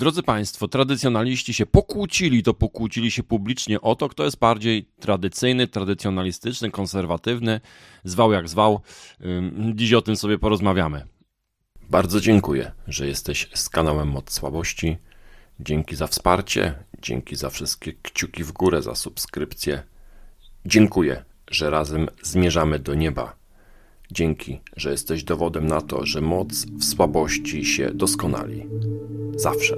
Drodzy Państwo, tradycjonaliści się pokłócili się publicznie o to, kto jest bardziej tradycyjny, tradycjonalistyczny, konserwatywny, zwał jak zwał. Dziś o tym sobie porozmawiamy. Bardzo dziękuję, że jesteś z kanałem Moc Słabości. Dzięki za wsparcie, dzięki za wszystkie kciuki w górę, za subskrypcję. Dziękuję, że razem zmierzamy do nieba. Dzięki, że jesteś dowodem na to, że moc w słabości się doskonali. Zawsze.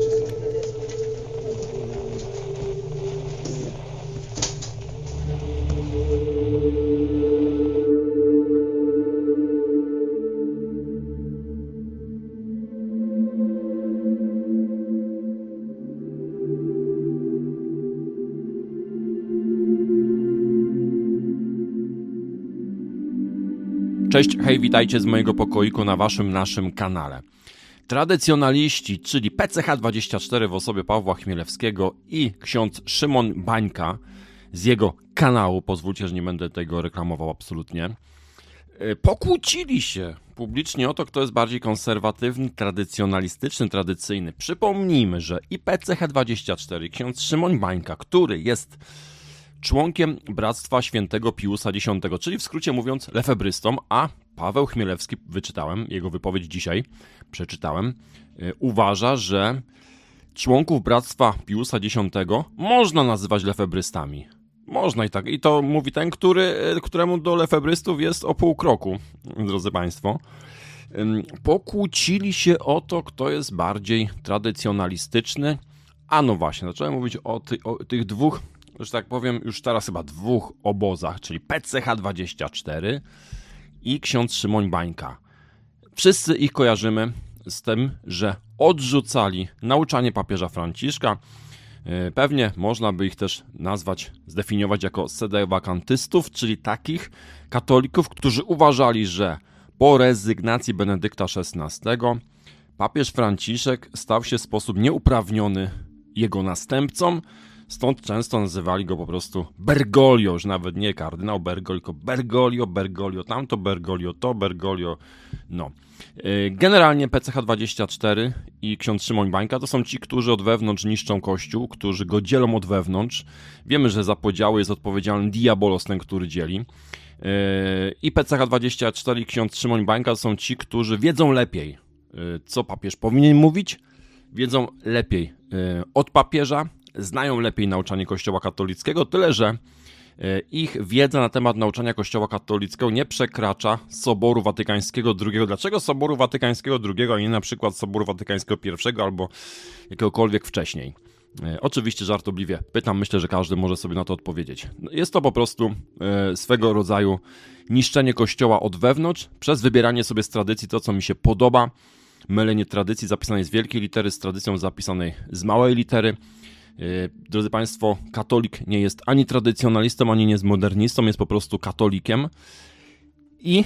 Cześć, hej, witajcie z mojego pokoiku na naszym kanale. Tradycjonaliści, czyli PCH24 w osobie Pawła Chmielewskiego i ksiądz Szymon Bańka z jego kanału, pozwólcie, że nie będę tego reklamował absolutnie, pokłócili się publicznie o to, kto jest bardziej konserwatywny, tradycjonalistyczny, tradycyjny. Przypomnijmy, że i PCH24, ksiądz Szymon Bańka, który jest członkiem Bractwa Świętego Piusa X, czyli w skrócie mówiąc lefebrystą, a Paweł Chmielewski, wyczytałem jego wypowiedź dzisiaj, przeczytałem, uważa, że członków Bractwa Piusa X można nazywać lefebrystami. Można i tak. I to mówi ten, któremu do lefebrystów jest o pół kroku, drodzy Państwo. Pokłócili się o to, kto jest bardziej tradycjonalistyczny. A no właśnie, zacząłem mówić o tych dwóch, że tak powiem, już teraz chyba dwóch obozach, czyli PCH24 i ksiądz Szymon Bańka. Wszyscy ich kojarzymy z tym, że odrzucali nauczanie papieża Franciszka. Pewnie można by ich też nazwać, zdefiniować jako sedewakantystów, czyli takich katolików, którzy uważali, że po rezygnacji Benedykta XVI papież Franciszek stał się w sposób nieuprawniony jego następcą. Stąd często nazywali go po prostu Bergoglio, już nawet nie kardynał Bergoglio, tylko Bergoglio, tamto Bergoglio, to Bergoglio. No. Generalnie PCH24 i ksiądz Szymon Bańka to są ci, którzy od wewnątrz niszczą Kościół, którzy go dzielą od wewnątrz. Wiemy, że za podziały jest odpowiedzialny diabolos, ten, który dzieli. I PCH24 i ksiądz Szymon Bańka to są ci, którzy wiedzą lepiej, co papież powinien mówić, wiedzą lepiej od papieża, znają lepiej nauczanie Kościoła katolickiego, tyle że ich wiedza na temat nauczania Kościoła katolickiego nie przekracza Soboru Watykańskiego II. Dlaczego Soboru Watykańskiego II, a nie na przykład Soboru Watykańskiego I albo jakiegokolwiek wcześniej? Oczywiście żartobliwie pytam, myślę, że każdy może sobie na to odpowiedzieć. Jest to po prostu swego rodzaju niszczenie Kościoła od wewnątrz przez wybieranie sobie z tradycji to, co mi się podoba, mylenie tradycji zapisanej z wielkiej litery z tradycją zapisanej z małej litery. Drodzy Państwo, katolik nie jest ani tradycjonalistą, ani nie jest modernistą, jest po prostu katolikiem. I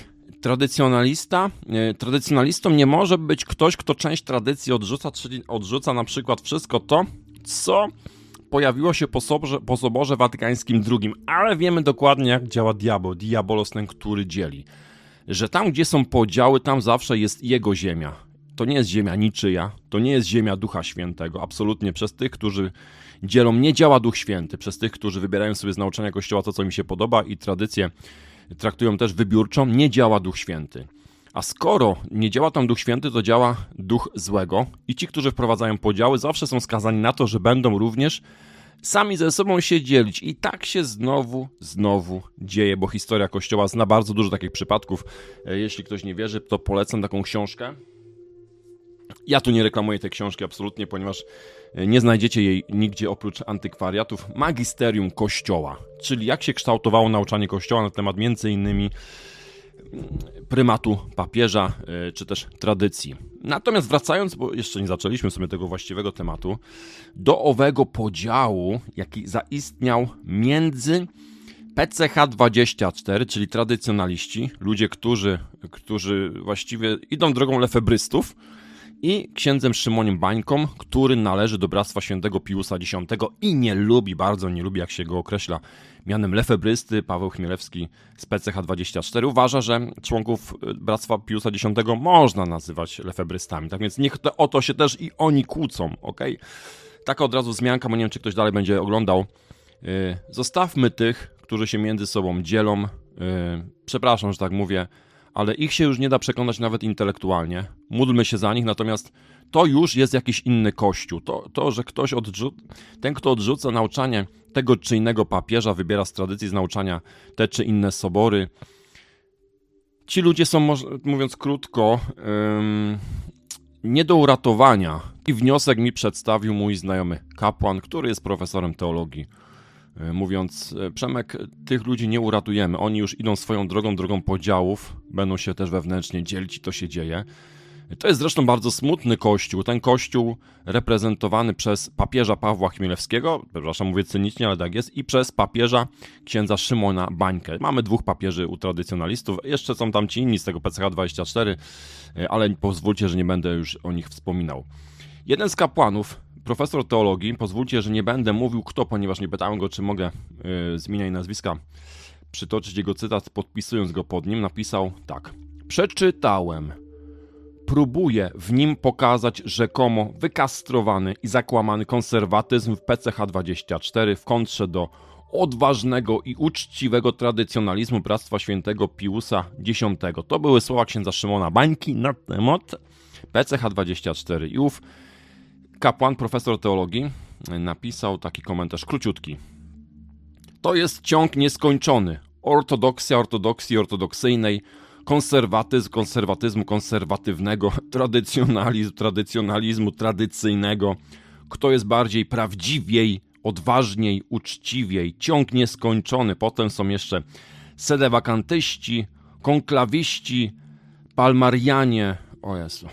tradycjonalistą nie może być ktoś, kto część tradycji odrzuca, czyli odrzuca na przykład wszystko to, co pojawiło się po Soborze Watykańskim II. Ale wiemy dokładnie, jak działa diabolos ten, który dzieli. Że tam, gdzie są podziały, tam zawsze jest jego ziemia. To nie jest ziemia niczyja, to nie jest ziemia Ducha Świętego. Absolutnie przez tych, którzy dzielą, nie działa Duch Święty. Przez tych, którzy wybierają sobie z nauczania Kościoła to, co mi się podoba i tradycję traktują też wybiórczą, nie działa Duch Święty. A skoro nie działa tam Duch Święty, to działa Duch Złego. I ci, którzy wprowadzają podziały, zawsze są skazani na to, że będą również sami ze sobą się dzielić. I tak się znowu dzieje, bo historia Kościoła zna bardzo dużo takich przypadków. Jeśli ktoś nie wierzy, to polecam taką książkę. Ja tu nie reklamuję tej książki absolutnie, ponieważ nie znajdziecie jej nigdzie oprócz antykwariatów. Magisterium Kościoła, czyli jak się kształtowało nauczanie Kościoła na temat m.in. prymatu papieża, czy też tradycji. Natomiast wracając, bo jeszcze nie zaczęliśmy sobie tego właściwego tematu, do owego podziału, jaki zaistniał między PCH24, czyli tradycjonaliści, ludzie, którzy właściwie idą drogą lefebrystów, i księdzem Szymoniem Bańką, który należy do Bractwa Świętego Piusa X i nie lubi, bardzo nie lubi, jak się go określa, mianem lefebrysty. Paweł Chmielewski z PCH24 uważa, że członków Bractwa Piusa X można nazywać lefebrystami. Tak więc niech o to się też i oni kłócą, okej? Taka od razu wzmianka, bo nie wiem, czy ktoś dalej będzie oglądał. Zostawmy tych, którzy się między sobą dzielą. Przepraszam, że tak mówię, ale ich się już nie da przekonać nawet intelektualnie. Módlmy się za nich, natomiast to już jest jakiś inny kościół. To że ktoś ten, kto odrzuca nauczanie tego czy innego papieża, wybiera z tradycji z nauczania te czy inne sobory. Ci ludzie są, mówiąc krótko, nie do uratowania. I wniosek mi przedstawił mój znajomy kapłan, który jest profesorem teologii. Mówiąc, Przemek, tych ludzi nie uratujemy. Oni już idą swoją drogą podziałów, będą się też wewnętrznie dzielić i to się dzieje. To jest zresztą bardzo smutny kościół. Ten kościół reprezentowany przez papieża Pawła Chmielewskiego, przepraszam, mówię cynicznie, ale tak jest, i przez papieża księdza Szymona Bańkę. Mamy dwóch papieży u tradycjonalistów, jeszcze są tam ci inni z tego PCH24, ale pozwólcie, że nie będę już o nich wspominał. Jeden z kapłanów, profesor teologii, pozwólcie, że nie będę mówił kto, ponieważ nie pytałem go, czy mogę z imienia i nazwiska przytoczyć jego cytat, podpisując go pod nim, napisał tak. Przeczytałem. Próbuje w nim pokazać rzekomo wykastrowany i zakłamany konserwatyzm w PCH24 w kontrze do odważnego i uczciwego tradycjonalizmu Bractwa Świętego Piusa X. To były słowa księdza Szymona Bańki na temat PCH24. I ów kapłan, profesor teologii, napisał taki komentarz króciutki. To jest ciąg nieskończony. Ortodoksja ortodoksji ortodoksyjnej, konserwatyzm konserwatyzmu konserwatywnego, tradycjonalizmu tradycyjnego. Kto jest bardziej prawdziwiej, odważniej, uczciwiej. Ciąg nieskończony. Potem są jeszcze sedewakantyści, konklawiści, palmarianie. O Jezu.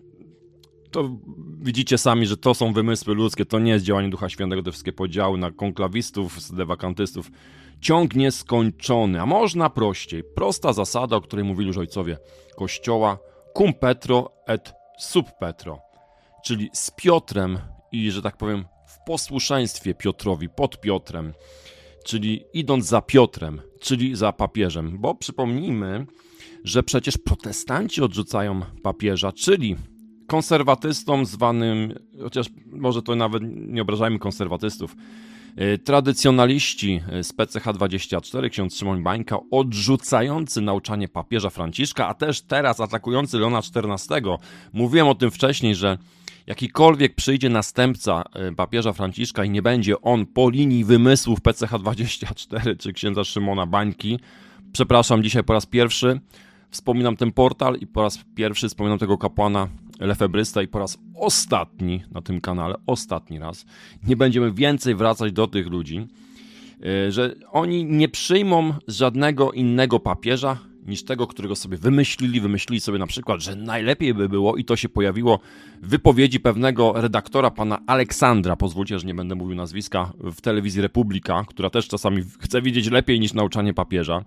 To widzicie sami, że to są wymysły ludzkie, to nie jest działanie Ducha Świętego, te wszystkie podziały na konklawistów, sedewakantystów. Ciąg nieskończony, a można prościej. Prosta zasada, o której mówili już ojcowie Kościoła, cum Petro et sub Petro, czyli z Piotrem i, że tak powiem, w posłuszeństwie Piotrowi, pod Piotrem, czyli idąc za Piotrem, czyli za papieżem, bo przypomnijmy, że przecież protestanci odrzucają papieża, czyli konserwatystom zwanym, chociaż może to nawet nie obrażajmy konserwatystów, tradycjonaliści z PCH24, ksiądz Szymon Bańka, odrzucający nauczanie papieża Franciszka, a też teraz atakujący Leona XIV. Mówiłem o tym wcześniej, że jakikolwiek przyjdzie następca papieża Franciszka i nie będzie on po linii wymysłów PCH24 czy księdza Szymona Bańki, przepraszam, dzisiaj po raz pierwszy wspominam ten portal i po raz pierwszy wspominam tego kapłana lefebrysta i po raz ostatni na tym kanale, ostatni raz, nie będziemy więcej wracać do tych ludzi, że oni nie przyjmą żadnego innego papieża niż tego, którego sobie wymyślili sobie na przykład, że najlepiej by było i to się pojawiło w wypowiedzi pewnego redaktora, pana Aleksandra, pozwólcie, że nie będę mówił nazwiska, w telewizji Republika, która też czasami chce widzieć lepiej niż nauczanie papieża.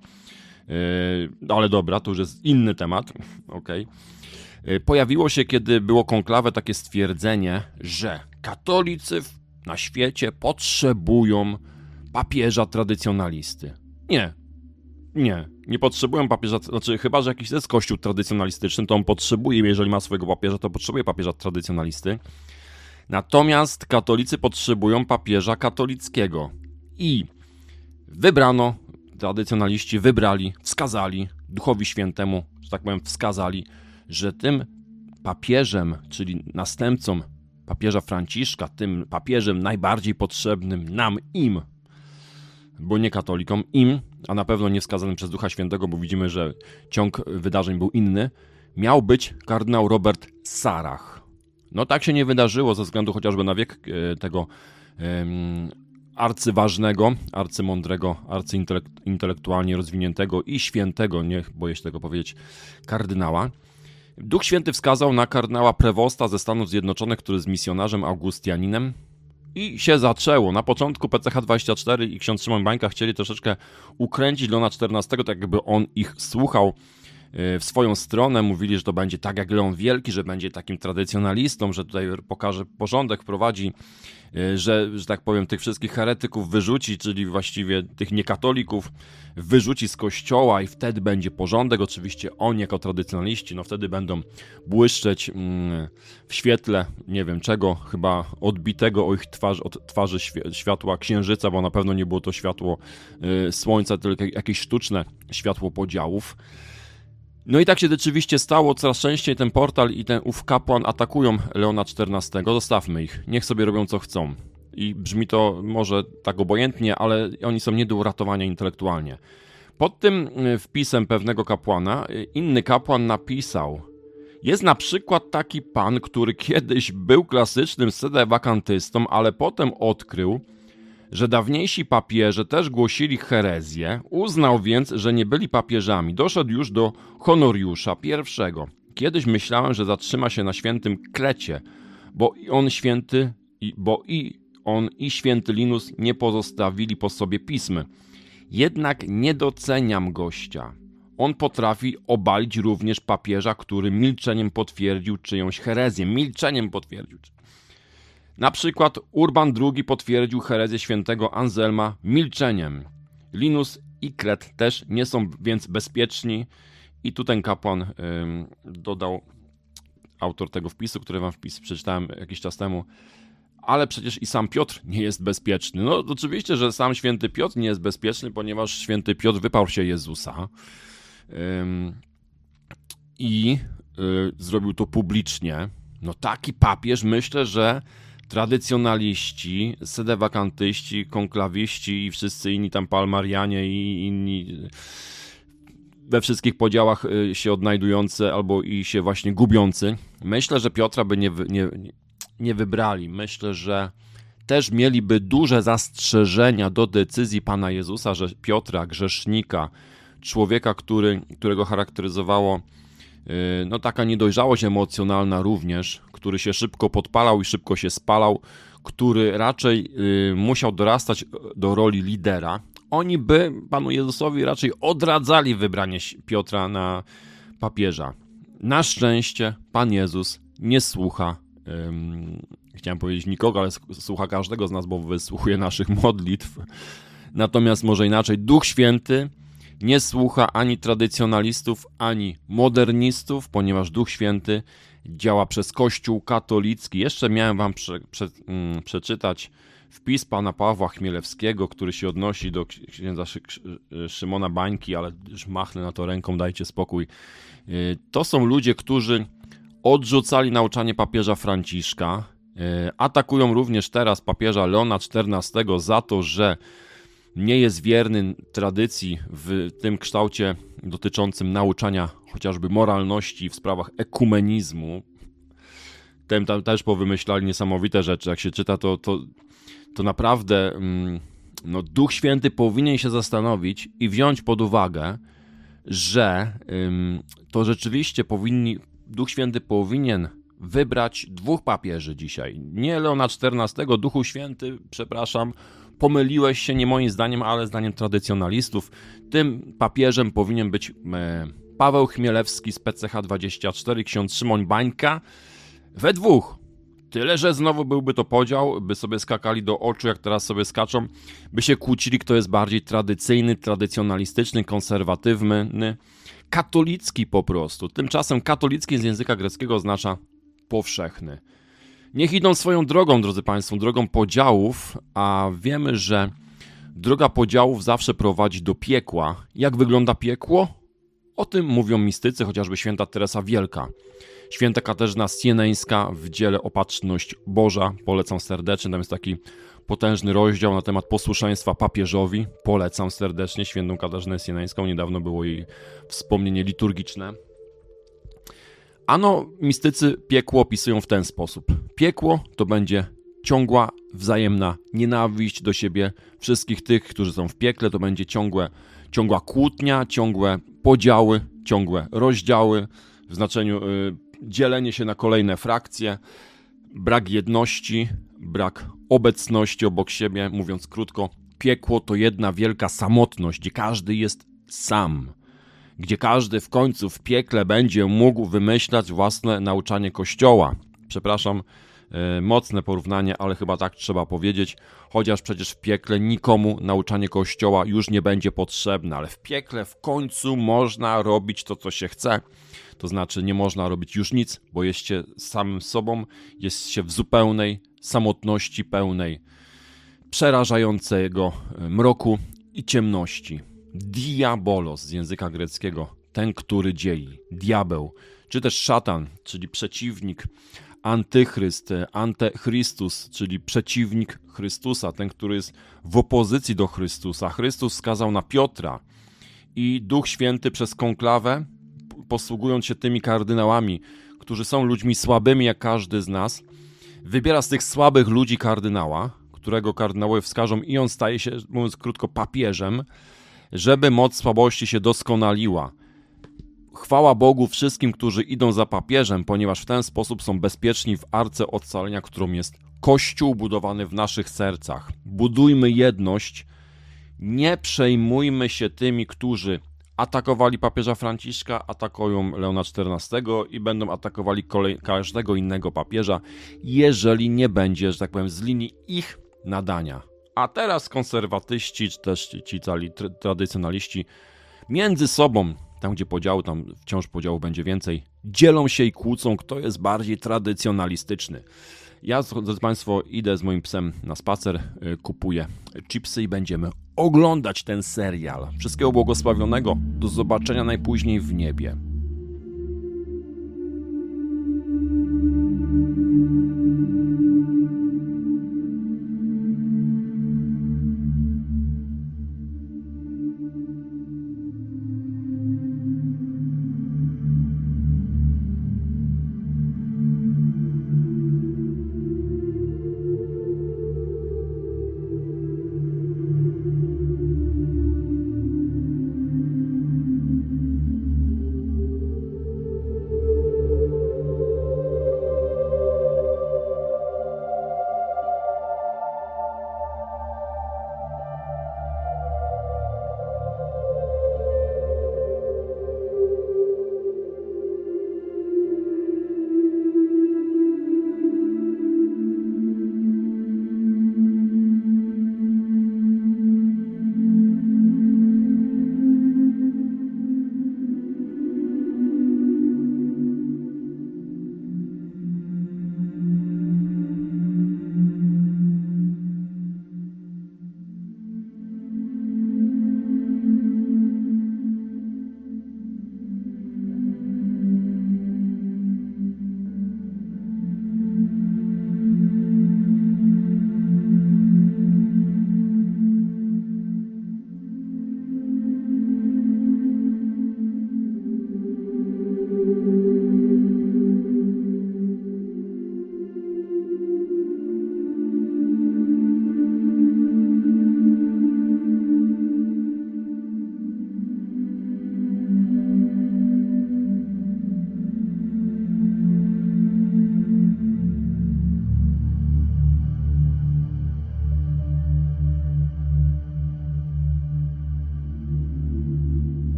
Ale dobra, to już jest inny temat, okej. Pojawiło się, kiedy było konklawę, takie stwierdzenie, że katolicy na świecie potrzebują papieża tradycjonalisty. Nie potrzebują papieża, znaczy chyba, że jakiś jest kościół tradycjonalistyczny, to on potrzebuje, jeżeli ma swojego papieża, to potrzebuje papieża tradycjonalisty. Natomiast katolicy potrzebują papieża katolickiego. I wybrano, tradycjonaliści wybrali, wskazali, Duchowi Świętemu, że tak powiem, wskazali, że tym papieżem, czyli następcą papieża Franciszka, tym papieżem najbardziej potrzebnym nam, im, bo nie katolikom, im, a na pewno nie wskazanym przez Ducha Świętego, bo widzimy, że ciąg wydarzeń był inny, miał być kardynał Robert Sarach. No tak się nie wydarzyło ze względu chociażby na wiek tego arcyważnego, arcymądrego, arcyintelektualnie rozwiniętego i świętego, nie boję się tego powiedzieć, kardynała. Duch Święty wskazał na kardynała Prewosta ze Stanów Zjednoczonych, który jest misjonarzem Augustianinem i się zaczęło. Na początku PCH24 i ksiądz Szymon Bańka chcieli troszeczkę ukręcić Leona XIV, tak jakby on ich słuchał w swoją stronę, mówili, że to będzie tak jak Leon Wielki, że będzie takim tradycjonalistą, że tutaj pokaże porządek, wprowadzi, że tak powiem, tych wszystkich heretyków wyrzuci, czyli właściwie tych niekatolików wyrzuci z kościoła i wtedy będzie porządek. Oczywiście oni jako tradycjonaliści, no wtedy będą błyszczeć w świetle, nie wiem czego, chyba odbitego od twarzy światła księżyca, bo na pewno nie było to światło słońca, tylko jakieś sztuczne światło podziałów. No i tak się rzeczywiście stało, coraz częściej ten portal i ten ów kapłan atakują Leona XIV, zostawmy ich, niech sobie robią co chcą. I brzmi to może tak obojętnie, ale oni są nie do uratowania intelektualnie. Pod tym wpisem pewnego kapłana, inny kapłan napisał: jest na przykład taki pan, który kiedyś był klasycznym sedewakantystą, ale potem odkrył, że dawniejsi papieże też głosili herezję, uznał więc, że nie byli papieżami. Doszedł już do Honoriusza I. Kiedyś myślałem, że zatrzyma się na świętym Klecie, bo on i święty Linus nie pozostawili po sobie pism. Jednak nie doceniam gościa. On potrafi obalić również papieża, który milczeniem potwierdził czyjąś herezję. Milczeniem potwierdził. Na przykład Urban II potwierdził herezję świętego Anselma milczeniem. Linus i Klet też nie są więc bezpieczni. I tu ten kapłan dodał, autor tego wpisu, który wam przeczytałem jakiś czas temu, ale przecież i sam Piotr nie jest bezpieczny. No oczywiście, że sam święty Piotr nie jest bezpieczny, ponieważ święty Piotr wyparł się Jezusa i zrobił to publicznie. No taki papież, myślę, że tradycjonaliści, sedewakantyści, konklawiści i wszyscy inni tam palmarianie i inni we wszystkich podziałach się odnajdujący albo i się właśnie gubiący, myślę, że Piotra by nie wybrali. Myślę, że też mieliby duże zastrzeżenia do decyzji Pana Jezusa, że Piotra, grzesznika, człowieka, którego charakteryzowało no taka niedojrzałość emocjonalna również, który się szybko podpalał i szybko się spalał, który raczej musiał dorastać do roli lidera. Oni by Panu Jezusowi raczej odradzali wybranie Piotra na papieża. Na szczęście Pan Jezus nie słucha, chciałem powiedzieć nikogo, ale słucha każdego z nas, bo wysłuchuje naszych modlitw. Natomiast może inaczej, Duch Święty nie słucha ani tradycjonalistów, ani modernistów, ponieważ Duch Święty działa przez Kościół katolicki. Jeszcze miałem wam przeczytać wpis pana Pawła Chmielewskiego, który się odnosi do księdza Szymona Bańki, ale już machnę na to ręką, dajcie spokój. To są ludzie, którzy odrzucali nauczanie papieża Franciszka, atakują również teraz papieża Leona XIV za to, że nie jest wierny tradycji w tym kształcie dotyczącym nauczania chociażby moralności w sprawach ekumenizmu. Tam też powymyślali niesamowite rzeczy. Jak się czyta, to naprawdę no, Duch Święty powinien się zastanowić i wziąć pod uwagę, że to rzeczywiście Duch Święty powinien wybrać 2 papieży dzisiaj. Nie Leona XIV, Duchu Święty, przepraszam, pomyliłeś się, nie moim zdaniem, ale zdaniem tradycjonalistów. Tym papieżem powinien być Paweł Chmielewski z PCH24, ksiądz Szymon Bańka. We 2. Tyle, że znowu byłby to podział, by sobie skakali do oczu, jak teraz sobie skaczą, by się kłócili, kto jest bardziej tradycyjny, tradycjonalistyczny, konserwatywny, katolicki po prostu. Tymczasem katolicki z języka greckiego oznacza powszechny. Niech idą swoją drogą, drodzy Państwo, drogą podziałów, a wiemy, że droga podziałów zawsze prowadzi do piekła. Jak wygląda piekło? O tym mówią mistycy, chociażby święta Teresa Wielka. Święta Katarzyna Sieneńska w dziele Opatrzność Boża, polecam serdecznie, tam jest taki potężny rozdział na temat posłuszeństwa papieżowi, polecam serdecznie świętą Katarzynę Sieneńską, niedawno było jej wspomnienie liturgiczne. Ano, mistycy piekło opisują w ten sposób. Piekło to będzie ciągła, wzajemna nienawiść do siebie wszystkich tych, którzy są w piekle, to będzie ciągła kłótnia, ciągłe podziały, ciągłe rozdziały, w znaczeniu dzielenie się na kolejne frakcje, brak jedności, brak obecności obok siebie. Mówiąc krótko, piekło to jedna wielka samotność, gdzie każdy jest sam. gdzie każdy w końcu w piekle będzie mógł wymyślać własne nauczanie Kościoła. Przepraszam, mocne porównanie, ale chyba tak trzeba powiedzieć, chociaż przecież w piekle nikomu nauczanie Kościoła już nie będzie potrzebne, ale w piekle w końcu można robić to, co się chce. To znaczy nie można robić już nic, bo jest się samym sobą, jest się w zupełnej samotności, pełnej przerażającego mroku i ciemności. Diabolos z języka greckiego, ten, który dzieli, diabeł, czy też szatan, czyli przeciwnik, antychryst, antychrystus, czyli przeciwnik Chrystusa, ten, który jest w opozycji do Chrystusa. Chrystus wskazał na Piotra i Duch Święty przez konklawę, posługując się tymi kardynałami, którzy są ludźmi słabymi jak każdy z nas, wybiera z tych słabych ludzi kardynała, którego kardynałowie wskażą i on staje się, mówiąc krótko, papieżem, żeby moc słabości się doskonaliła. Chwała Bogu wszystkim, którzy idą za papieżem, ponieważ w ten sposób są bezpieczni w arce ocalenia, którą jest Kościół budowany w naszych sercach. Budujmy jedność, nie przejmujmy się tymi, którzy atakowali papieża Franciszka, atakują Leona XIV i będą atakowali każdego innego papieża, jeżeli nie będzie, że tak powiem, z linii ich nadania. A teraz konserwatyści, czy też ci cali tradycjonaliści między sobą, tam gdzie podziału, tam wciąż podziału będzie więcej, dzielą się i kłócą, kto jest bardziej tradycjonalistyczny. Ja, drodzy Państwo, idę z moim psem na spacer, kupuję chipsy i będziemy oglądać ten serial. Wszystkiego błogosławionego, do zobaczenia najpóźniej w niebie.